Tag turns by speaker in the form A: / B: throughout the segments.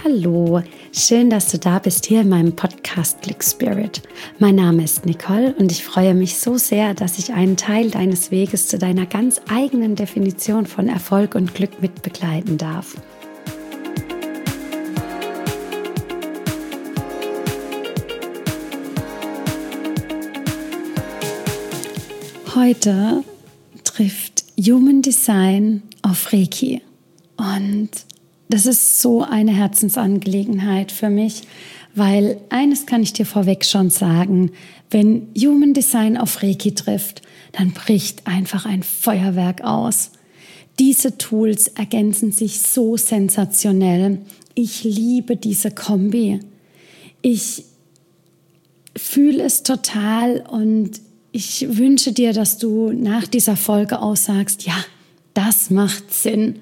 A: Hallo, schön, dass du da bist hier in meinem Podcast Click Spirit. Mein Name ist Nicole und ich freue mich so sehr, dass ich einen Teil deines Weges zu deiner ganz eigenen Definition von Erfolg und Glück mit begleiten darf. Heute trifft Human Design auf Reiki und das ist so eine Herzensangelegenheit für mich, weil eines kann ich dir vorweg schon sagen, wenn Human Design auf Reiki trifft, dann bricht einfach ein Feuerwerk aus. Diese Tools ergänzen sich so sensationell. Ich liebe diese Kombi. Ich fühle es total und ich wünsche dir, dass du nach dieser Folge aussagst, ja, das macht Sinn.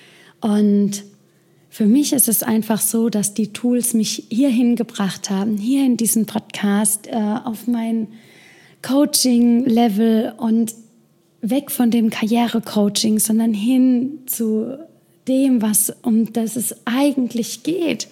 A: Und für mich ist es einfach so, dass die Tools mich hierhin gebracht haben, hier in diesen Podcast, auf mein Coaching-Level und weg von dem Karriere-Coaching, sondern hin zu dem, um das es eigentlich geht.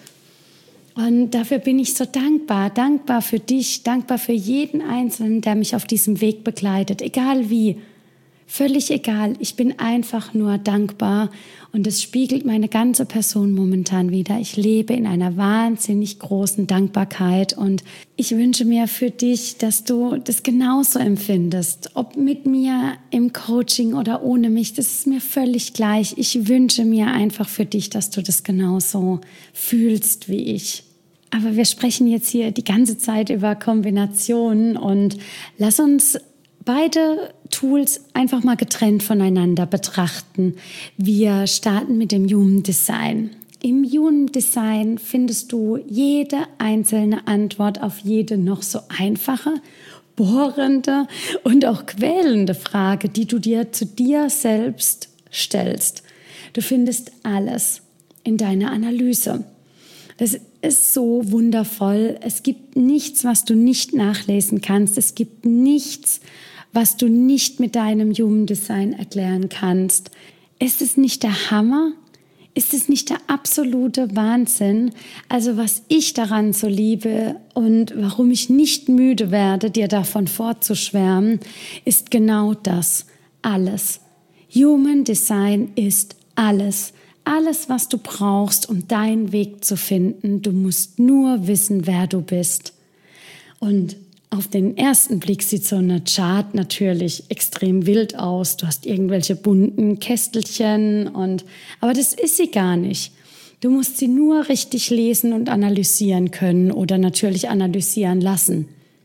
A: Und dafür bin ich so dankbar für dich, dankbar für jeden Einzelnen, der mich auf diesem Weg begleitet, egal wie, völlig egal. Ich bin einfach nur dankbar und es spiegelt meine ganze Person momentan wider. Ich lebe in einer wahnsinnig großen Dankbarkeit und ich wünsche mir für dich, dass du das genauso empfindest. Ob mit mir im Coaching oder ohne mich, das ist mir völlig gleich. Ich wünsche mir einfach für dich, dass du das genauso fühlst wie ich. Aber wir sprechen jetzt hier die ganze Zeit über Kombinationen und lass uns beide Tools einfach mal getrennt voneinander betrachten. Wir starten mit dem Human Design. Im Human Design findest du jede einzelne Antwort auf jede noch so einfache, bohrende und auch quälende Frage, die du dir zu dir selbst stellst. Du findest alles in deiner Analyse. Das ist so wundervoll. Es gibt nichts, was du nicht nachlesen kannst. Es gibt nichts, was du nicht mit deinem Human Design erklären kannst. Ist es nicht der Hammer? Ist es nicht der absolute Wahnsinn? Also was ich daran so liebe und warum ich nicht müde werde, dir davon vorzuschwärmen, ist genau das. Alles. Human Design ist alles. Alles, was du brauchst, um deinen Weg zu finden. Du musst nur wissen, wer du bist. Und auf den ersten Blick sieht so eine Chart natürlich extrem wild aus. Du hast irgendwelche bunten Kästelchen aber das ist sie gar nicht. Du musst sie nur richtig lesen und analysieren können oder natürlich analysieren lassen.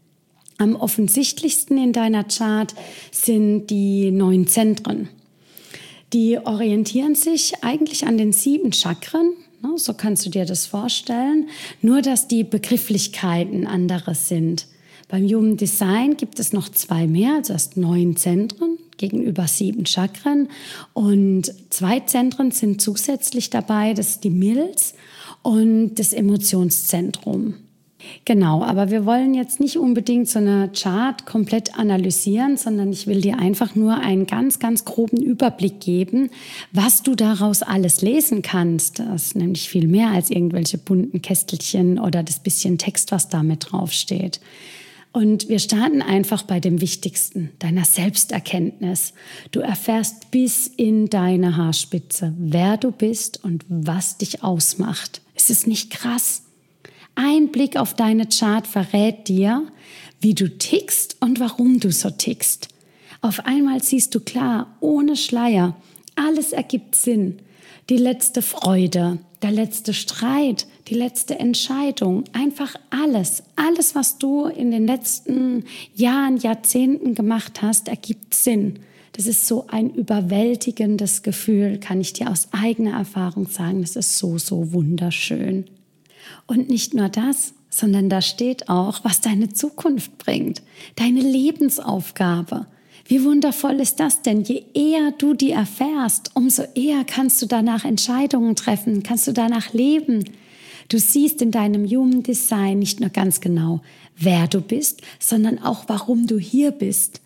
A: Am offensichtlichsten in deiner Chart sind die 9 Zentren. Die orientieren sich eigentlich an den 7 Chakren, so kannst du dir das vorstellen, nur dass die Begrifflichkeiten andere sind. Beim Human Design gibt es noch 2 mehr, also hast 9 Zentren gegenüber 7 Chakren und 2 Zentren sind zusätzlich dabei, das ist die Milz und das Emotionszentrum. Genau, aber wir wollen jetzt nicht unbedingt so eine Chart komplett analysieren, sondern ich will dir einfach nur einen ganz, ganz groben Überblick geben, was du daraus alles lesen kannst. Das ist nämlich viel mehr als irgendwelche bunten Kästelchen oder das bisschen Text, was da mit draufsteht. Und wir starten einfach bei dem Wichtigsten, deiner Selbsterkenntnis. Du erfährst bis in deine Haarspitze, wer du bist und was dich ausmacht. Ist es nicht krass? Ein Blick auf deine Chart verrät dir, wie du tickst und warum du so tickst. Auf einmal siehst du klar, ohne Schleier, alles ergibt Sinn. Die letzte Freude, der letzte Streit, die letzte Entscheidung, einfach alles, was du in den letzten Jahren, Jahrzehnten gemacht hast, ergibt Sinn. Das ist so ein überwältigendes Gefühl, kann ich dir aus eigener Erfahrung sagen. Das ist so, so wunderschön. Und nicht nur das, sondern da steht auch, was deine Zukunft bringt, deine Lebensaufgabe. Wie wundervoll ist das denn? Je eher du die erfährst, umso eher kannst du danach Entscheidungen treffen, kannst du danach leben. Du siehst in deinem Human Design nicht nur ganz genau, wer du bist, sondern auch, warum du hier bist.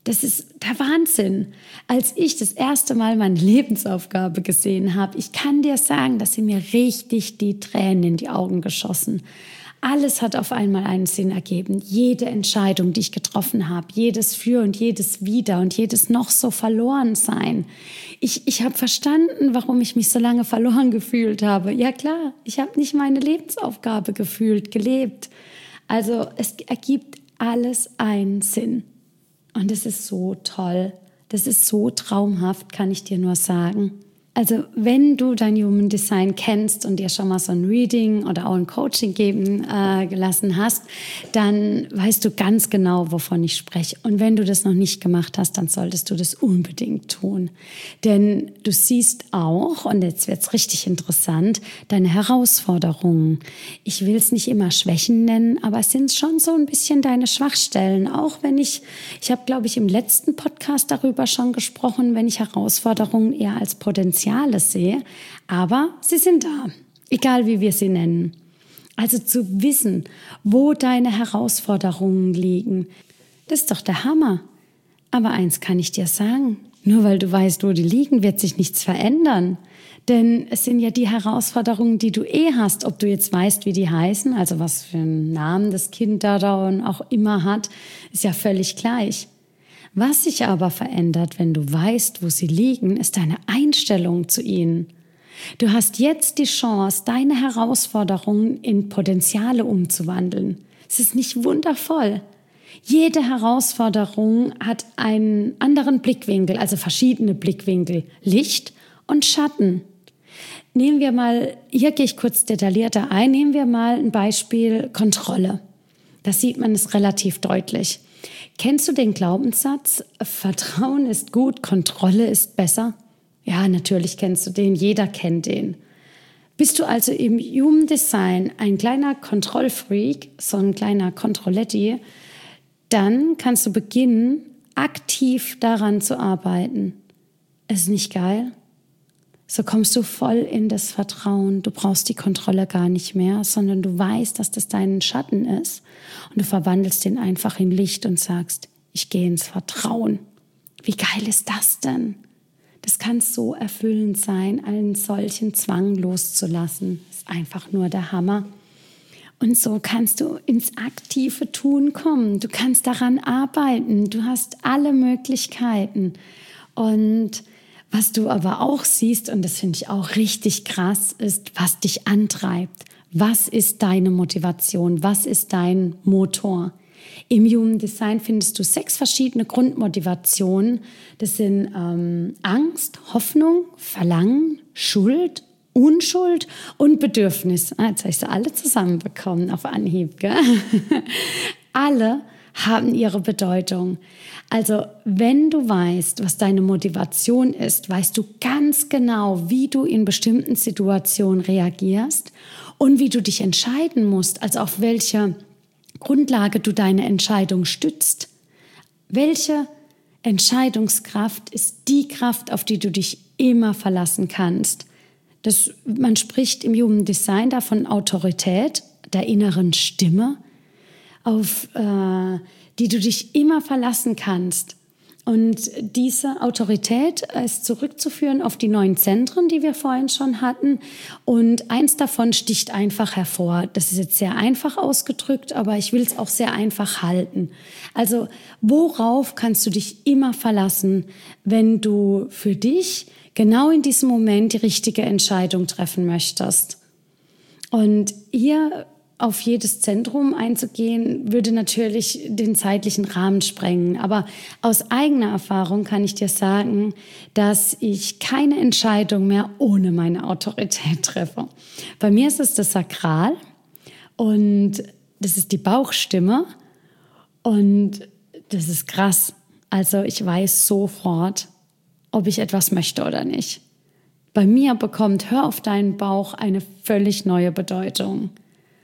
A: Das ist der Wahnsinn. Als ich das erste Mal meine Lebensaufgabe gesehen habe, ich kann dir sagen, dass sie mir richtig die Tränen in die Augen geschossen. Alles hat auf einmal einen Sinn ergeben. Jede Entscheidung, die ich getroffen habe, jedes Für und jedes Wider und jedes noch so verloren sein. Ich habe verstanden, warum ich mich so lange verloren gefühlt habe. Ja klar, ich habe nicht meine Lebensaufgabe gefühlt, gelebt. Also es ergibt alles einen Sinn. Und es ist so toll. Das ist so traumhaft, kann ich dir nur sagen. Also wenn du dein Human Design kennst und dir schon mal so ein Reading oder auch ein Coaching geben gelassen hast, dann weißt du ganz genau, wovon ich spreche. Und wenn du das noch nicht gemacht hast, dann solltest du das unbedingt tun. Denn du siehst auch, und jetzt wird's richtig interessant, deine Herausforderungen. Ich will es nicht immer Schwächen nennen, aber es sind schon so ein bisschen deine Schwachstellen. Auch wenn ich habe, glaube ich, im letzten Podcast darüber schon gesprochen, wenn ich Herausforderungen eher als Potenziale sehe, aber sie sind da, egal wie wir sie nennen. Also zu wissen, wo deine Herausforderungen liegen, das ist doch der Hammer. Aber eins kann ich dir sagen, nur weil du weißt, wo die liegen, wird sich nichts verändern. Denn es sind ja die Herausforderungen, die du hast, ob du jetzt weißt, wie die heißen, also was für einen Namen das Kind da auch immer hat, ist ja völlig gleich. Was sich aber verändert, wenn du weißt, wo sie liegen, ist deine Einstellung zu ihnen. Du hast jetzt die Chance, deine Herausforderungen in Potenziale umzuwandeln. Es ist nicht wundervoll. Jede Herausforderung hat einen anderen Blickwinkel, also verschiedene Blickwinkel, Licht und Schatten. Nehmen wir mal, hier gehe ich kurz detaillierter ein, nehmen wir mal ein Beispiel Kontrolle. Da sieht man es relativ deutlich. Kennst du den Glaubenssatz, Vertrauen ist gut, Kontrolle ist besser? Ja, natürlich kennst du den, jeder kennt den. Bist du also im Human Design ein kleiner Kontrollfreak, so ein kleiner Kontrolletti, dann kannst du beginnen, aktiv daran zu arbeiten. Ist nicht geil? So kommst du voll in das Vertrauen. Du brauchst die Kontrolle gar nicht mehr, sondern du weißt, dass das dein Schatten ist. Und du verwandelst den einfach in Licht und sagst, ich gehe ins Vertrauen. Wie geil ist das denn? Das kann so erfüllend sein, einen solchen Zwang loszulassen. Das ist einfach nur der Hammer. Und so kannst du ins aktive Tun kommen. Du kannst daran arbeiten. Du hast alle Möglichkeiten. Und was du aber auch siehst, und das finde ich auch richtig krass, ist, was dich antreibt. Was ist deine Motivation? Was ist dein Motor? Im Human Design findest du 6 verschiedene Grundmotivationen. Das sind Angst, Hoffnung, Verlangen, Schuld, Unschuld und Bedürfnis. Jetzt habe ich sie alle zusammenbekommen auf Anhieb, gell? Alle haben ihre Bedeutung. Also wenn du weißt, was deine Motivation ist, weißt du ganz genau, wie du in bestimmten Situationen reagierst und wie du dich entscheiden musst, also auf welche Grundlage du deine Entscheidung stützt. Welche Entscheidungskraft ist die Kraft, auf die du dich immer verlassen kannst? Man spricht im Human Design davon Autorität, der inneren Stimme, auf die du dich immer verlassen kannst. Und diese Autorität ist zurückzuführen auf die 9 Zentren, die wir vorhin schon hatten. Und eins davon sticht einfach hervor. Das ist jetzt sehr einfach ausgedrückt, aber ich will es auch sehr einfach halten. Also worauf kannst du dich immer verlassen, wenn du für dich genau in diesem Moment die richtige Entscheidung treffen möchtest? Und hier auf jedes Zentrum einzugehen, würde natürlich den zeitlichen Rahmen sprengen. Aber aus eigener Erfahrung kann ich dir sagen, dass ich keine Entscheidung mehr ohne meine Autorität treffe. Bei mir ist es das Sakral und das ist die Bauchstimme und das ist krass. Also ich weiß sofort, ob ich etwas möchte oder nicht. Bei mir bekommt Hör auf deinen Bauch eine völlig neue Bedeutung.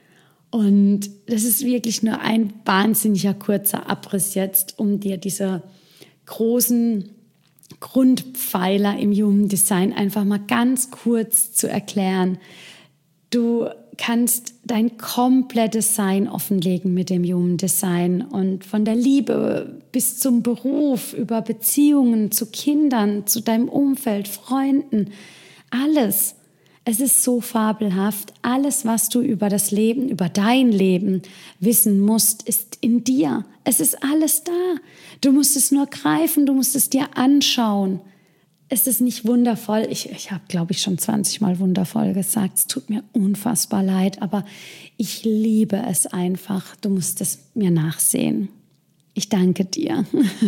A: Und das ist wirklich nur ein wahnsinniger kurzer Abriss jetzt, um dir diese großen Grundpfeiler im Human Design einfach mal ganz kurz zu erklären. Du kannst dein komplettes Sein offenlegen mit dem Human Design und von der Liebe bis zum Beruf, über Beziehungen zu Kindern, zu deinem Umfeld, Freunden, alles. Es ist so fabelhaft. Alles, was du über das Leben, über dein Leben wissen musst, ist in dir. Es ist alles da. Du musst es nur greifen, du musst es dir anschauen. Es ist nicht wundervoll. Ich habe, glaube ich, schon 20 Mal wundervoll gesagt. Es tut mir unfassbar leid, aber ich liebe es einfach. Du musst es mir nachsehen. Ich danke dir.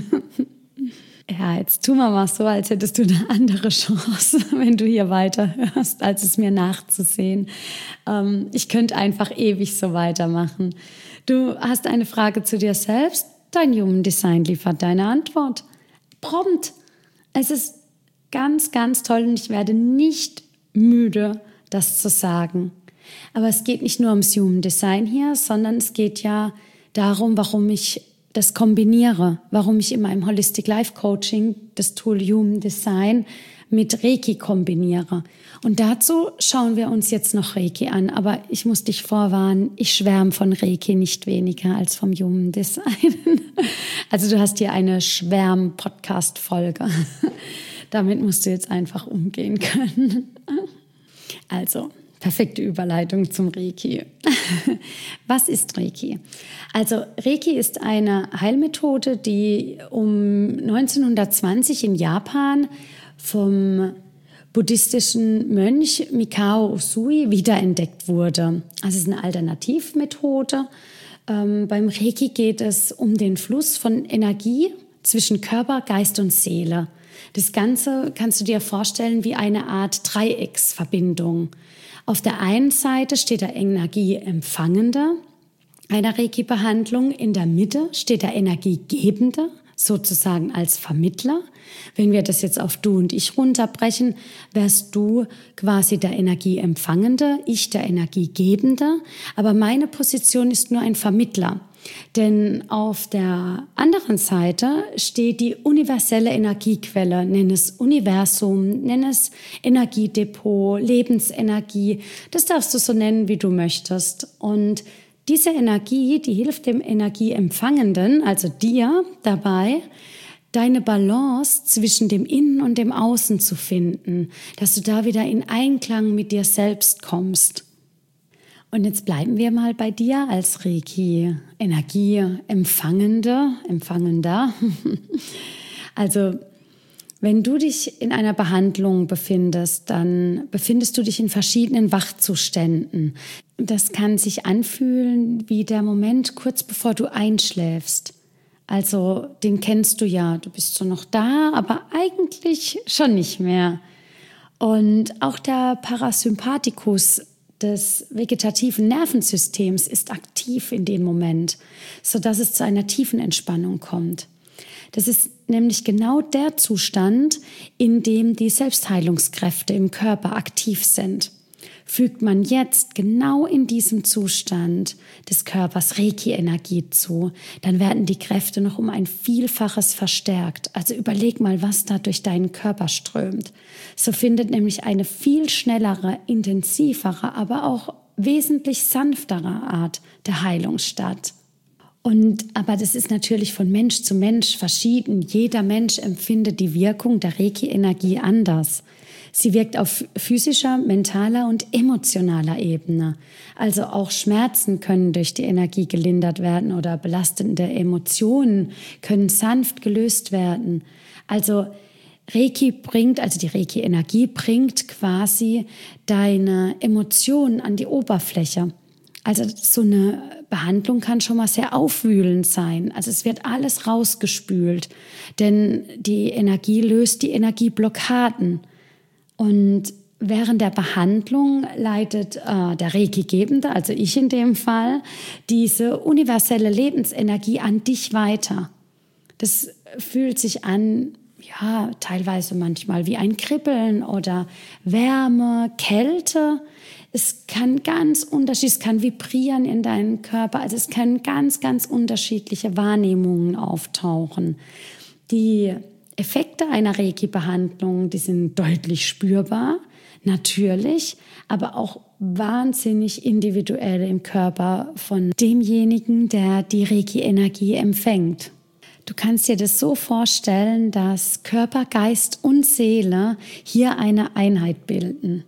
A: Ja, jetzt tu mal so, als hättest du eine andere Chance, wenn du hier weiterhörst, als es mir nachzusehen. Ich könnte einfach ewig so weitermachen. Du hast eine Frage zu dir selbst, dein Human Design liefert deine Antwort. Prompt. Es ist ganz, ganz toll und ich werde nicht müde, das zu sagen. Aber es geht nicht nur ums Human Design hier, sondern es geht ja darum, warum ich das kombiniere, warum ich in meinem Holistic Life Coaching das Tool Human Design mit Reiki kombiniere. Und dazu schauen wir uns jetzt noch Reiki an. Aber ich muss dich vorwarnen, ich schwärme von Reiki nicht weniger als vom Human Design. Also du hast hier eine Schwärm-Podcast-Folge. Damit musst du jetzt einfach umgehen können. Also, perfekte Überleitung zum Reiki. Was ist Reiki? Also Reiki ist eine Heilmethode, die um 1920 in Japan vom buddhistischen Mönch Mikao Usui wiederentdeckt wurde. Also es ist eine Alternativmethode. Beim Reiki geht es um den Fluss von Energie zwischen Körper, Geist und Seele. Das Ganze kannst du dir vorstellen wie eine Art Dreiecksverbindung. Auf der einen Seite steht der Energieempfangende einer Reiki-Behandlung, in der Mitte steht der Energiegebende, sozusagen als Vermittler. Wenn wir das jetzt auf du und ich runterbrechen, wärst du quasi der Energieempfangende, ich der Energiegebende, aber meine Position ist nur ein Vermittler. Denn auf der anderen Seite steht die universelle Energiequelle, nenn es Universum, nenn es Energiedepot, Lebensenergie. Das darfst du so nennen, wie du möchtest. Und diese Energie, die hilft dem Energieempfangenden, also dir dabei, deine Balance zwischen dem Innen und dem Außen zu finden, dass du da wieder in Einklang mit dir selbst kommst. Und jetzt bleiben wir mal bei dir als Reiki-Energieempfangender. Also, wenn du dich in einer Behandlung befindest, dann befindest du dich in verschiedenen Wachzuständen. Das kann sich anfühlen wie der Moment kurz bevor du einschläfst. Also, den kennst du ja. Du bist so noch da, aber eigentlich schon nicht mehr. Und auch der Parasympathikus des vegetativen Nervensystems ist aktiv in dem Moment, sodass es zu einer tiefen Entspannung kommt. Das ist nämlich genau der Zustand, in dem die Selbstheilungskräfte im Körper aktiv sind. Fügt man jetzt genau in diesem Zustand des Körpers Reiki-Energie zu, dann werden die Kräfte noch um ein Vielfaches verstärkt. Also überleg mal, was da durch deinen Körper strömt. So findet nämlich eine viel schnellere, intensivere, aber auch wesentlich sanftere Art der Heilung statt. Aber das ist natürlich von Mensch zu Mensch verschieden. Jeder Mensch empfindet die Wirkung der Reiki-Energie anders. Sie wirkt auf physischer, mentaler und emotionaler Ebene. Also auch Schmerzen können durch die Energie gelindert werden oder belastende Emotionen können sanft gelöst werden. Also die Reiki-Energie bringt quasi deine Emotionen an die Oberfläche. Also so eine Behandlung kann schon mal sehr aufwühlend sein. Also es wird alles rausgespült, denn die Energie löst die Energieblockaden. Und während der Behandlung leitet der Reiki-Gebende, also ich in dem Fall, diese universelle Lebensenergie an dich weiter. Das fühlt sich an, ja, teilweise manchmal wie ein Kribbeln oder Wärme, Kälte. Es kann es kann vibrieren in deinem Körper. Also es können ganz, ganz unterschiedliche Wahrnehmungen auftauchen. Die Effekte einer Reiki-Behandlung, die sind deutlich spürbar. natürlich, aber auch wahnsinnig individuell im Körper von demjenigen, der die Reiki-Energie empfängt. Du kannst dir das so vorstellen, dass Körper, Geist und Seele hier eine Einheit bilden.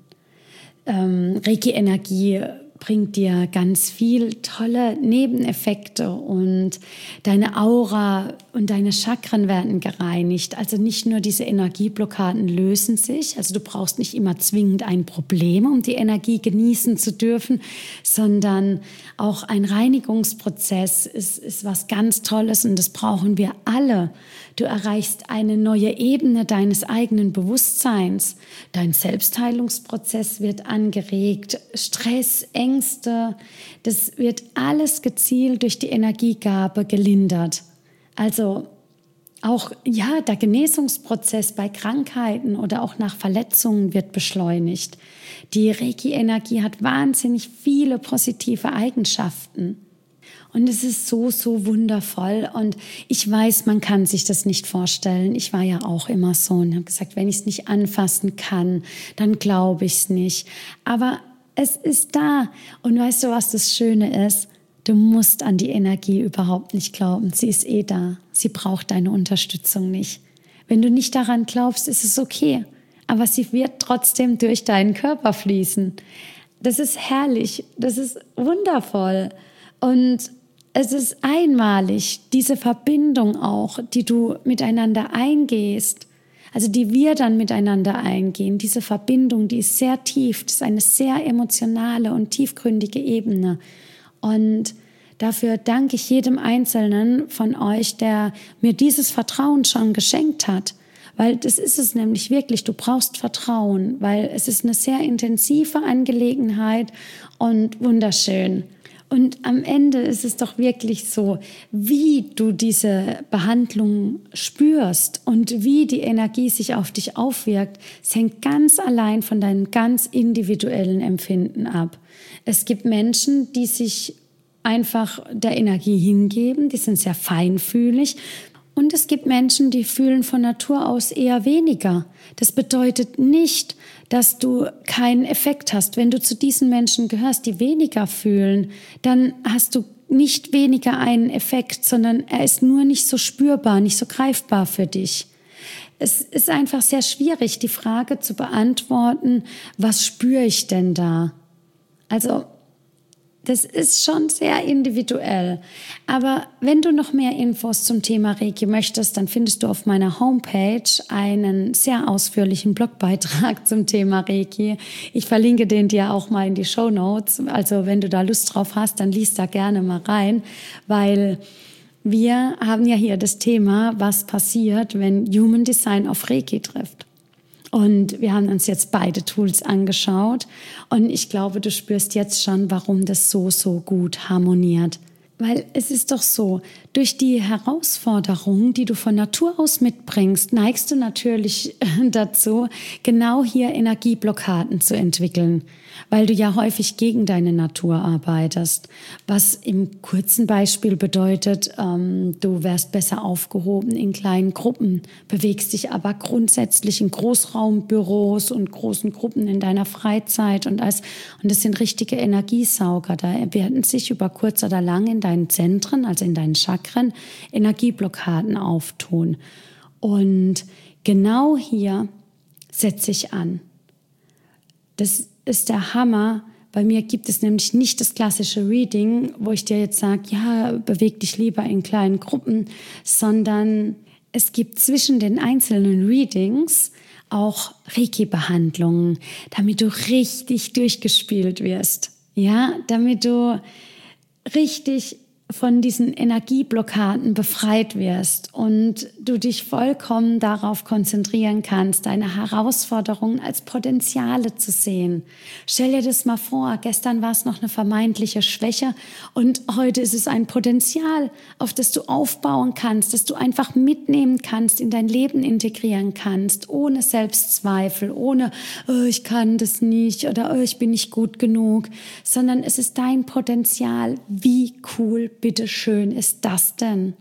A: Reiki-Energie bringt dir ganz viel tolle Nebeneffekte und deine Aura und deine Chakren werden gereinigt. Also nicht nur diese Energieblockaden lösen sich, also du brauchst nicht immer zwingend ein Problem, um die Energie genießen zu dürfen, sondern auch ein Reinigungsprozess ist was ganz Tolles und das brauchen wir alle. Du erreichst eine neue Ebene deines eigenen Bewusstseins. Dein Selbstheilungsprozess wird angeregt. Stress, Ängste, das wird alles gezielt durch die Energiegabe gelindert. Also auch der Genesungsprozess bei Krankheiten oder auch nach Verletzungen wird beschleunigt. Die Reiki-Energie hat wahnsinnig viele positive Eigenschaften. Und es ist so, so wundervoll. Und ich weiß, man kann sich das nicht vorstellen. Ich war ja auch immer so und habe gesagt, wenn ich es nicht anfassen kann, dann glaube ich es nicht. Aber es ist da. Und weißt du, was das Schöne ist? Du musst an die Energie überhaupt nicht glauben. Sie ist da. Sie braucht deine Unterstützung nicht. Wenn du nicht daran glaubst, ist es okay. Aber sie wird trotzdem durch deinen Körper fließen. Das ist herrlich. Das ist wundervoll. Und es ist einmalig, diese Verbindung auch, die du miteinander eingehst, also die wir dann miteinander eingehen, diese Verbindung, die ist sehr tief, das ist eine sehr emotionale und tiefgründige Ebene. Und dafür danke ich jedem Einzelnen von euch, der mir dieses Vertrauen schon geschenkt hat. Weil das ist es nämlich wirklich, du brauchst Vertrauen, weil es ist eine sehr intensive Angelegenheit und wunderschön. Und am Ende ist es doch wirklich so, wie du diese Behandlung spürst und wie die Energie sich auf dich aufwirkt, es hängt ganz allein von deinem ganz individuellen Empfinden ab. Es gibt Menschen, die sich einfach der Energie hingeben, die sind sehr feinfühlig. Und es gibt Menschen, die fühlen von Natur aus eher weniger. Das bedeutet nicht, dass du keinen Effekt hast. Wenn du zu diesen Menschen gehörst, die weniger fühlen, dann hast du nicht weniger einen Effekt, sondern er ist nur nicht so spürbar, nicht so greifbar für dich. Es ist einfach sehr schwierig, die Frage zu beantworten, was spüre ich denn da? Also das ist schon sehr individuell. Aber wenn du noch mehr Infos zum Thema Reiki möchtest, dann findest du auf meiner Homepage einen sehr ausführlichen Blogbeitrag zum Thema Reiki. Ich verlinke den dir auch mal in die Shownotes. Also wenn du da Lust drauf hast, dann liest da gerne mal rein, weil wir haben ja hier das Thema, was passiert, wenn Human Design auf Reiki trifft. Und wir haben uns jetzt beide Tools angeschaut und ich glaube, du spürst jetzt schon, warum das so, so gut harmoniert. Weil es ist doch so, durch die Herausforderungen, die du von Natur aus mitbringst, neigst du natürlich dazu, genau hier Energieblockaden zu entwickeln, weil du ja häufig gegen deine Natur arbeitest. Was im kurzen Beispiel bedeutet, du wärst besser aufgehoben in kleinen Gruppen, bewegst dich aber grundsätzlich in Großraumbüros und großen Gruppen in deiner Freizeit und das sind richtige Energiesauger. Da werden sich über kurz oder lang in deinen Zentren, also in deinen Chakren, Energieblockaden auftun. Und genau hier setze ich an. Das ist der Hammer. Bei mir gibt es nämlich nicht das klassische Reading, wo ich dir jetzt sage, ja, beweg dich lieber in kleinen Gruppen, sondern es gibt zwischen den einzelnen Readings auch Reiki-Behandlungen, damit du richtig durchgespielt wirst. Ja, damit du richtig von diesen Energieblockaden befreit wirst und du dich vollkommen darauf konzentrieren kannst, deine Herausforderungen als Potenziale zu sehen. Stell dir das mal vor, gestern war es noch eine vermeintliche Schwäche und heute ist es ein Potenzial, auf das du aufbauen kannst, das du einfach mitnehmen kannst, in dein Leben integrieren kannst, ohne Selbstzweifel, ohne ich kann das nicht oder ich bin nicht gut genug, sondern es ist dein Potenzial. Wie cool, bitte schön ist das denn?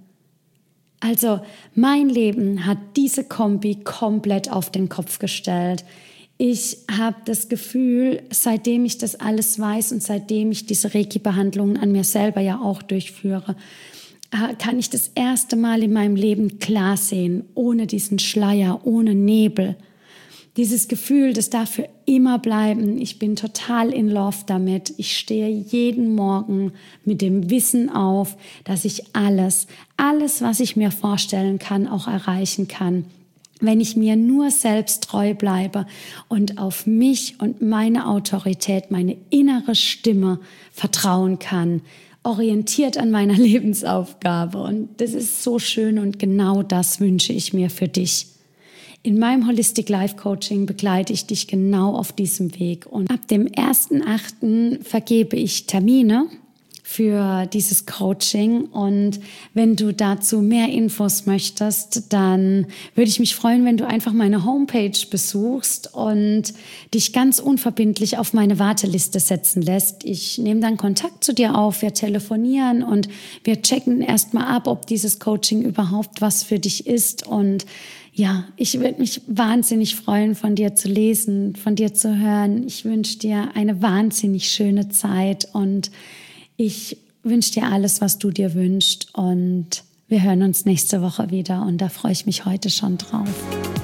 A: Also mein Leben hat diese Kombi komplett auf den Kopf gestellt. Ich habe das Gefühl, seitdem ich das alles weiß und seitdem ich diese Reiki-Behandlungen an mir selber ja auch durchführe, kann ich das erste Mal in meinem Leben klar sehen, ohne diesen Schleier, ohne Nebel. Dieses Gefühl, das darf für immer bleiben. Ich bin total in love damit. Ich stehe jeden Morgen mit dem Wissen auf, dass ich alles, was ich mir vorstellen kann, auch erreichen kann. Wenn ich mir nur selbst treu bleibe und auf mich und meine Autorität, meine innere Stimme vertrauen kann, orientiert an meiner Lebensaufgabe. Und das ist so schön und genau das wünsche ich mir für dich. In meinem Holistic Life Coaching begleite ich dich genau auf diesem Weg. Und ab dem 1.8. vergebe ich Termine für dieses Coaching. Und wenn du dazu mehr Infos möchtest, dann würde ich mich freuen, wenn du einfach meine Homepage besuchst und dich ganz unverbindlich auf meine Warteliste setzen lässt. Ich nehme dann Kontakt zu dir auf, wir telefonieren und wir checken erstmal ab, ob dieses Coaching überhaupt was für dich ist. Und ja, ich würde mich wahnsinnig freuen, von dir zu lesen, von dir zu hören. Ich wünsche dir eine wahnsinnig schöne Zeit und ich wünsche dir alles, was du dir wünschst. Und wir hören uns nächste Woche wieder und da freue ich mich heute schon drauf.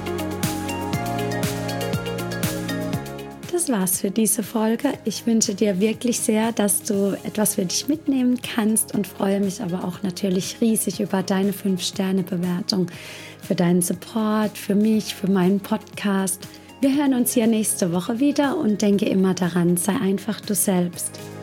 A: Das war's für diese Folge. Ich wünsche dir wirklich sehr, dass du etwas für dich mitnehmen kannst und freue mich aber auch natürlich riesig über deine 5-Sterne-Bewertung, für deinen Support, für mich, für meinen Podcast. Wir hören uns hier nächste Woche wieder und denke immer daran, sei einfach du selbst.